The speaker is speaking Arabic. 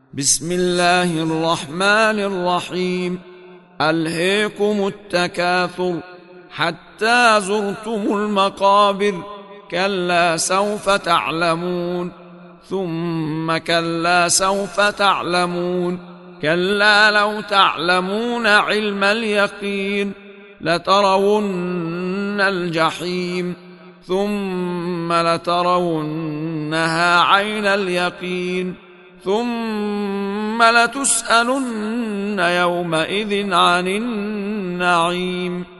بسم الله الرحمن الرحيم. ألهيكم التكاثر حتى زرتم المقابر، كلا سوف تعلمون، ثم كلا سوف تعلمون، كلا لو تعلمون علم اليقين لترون الجحيم، ثم لترونها عين اليقين، ثم لتسألن يومئذ عن النعيم.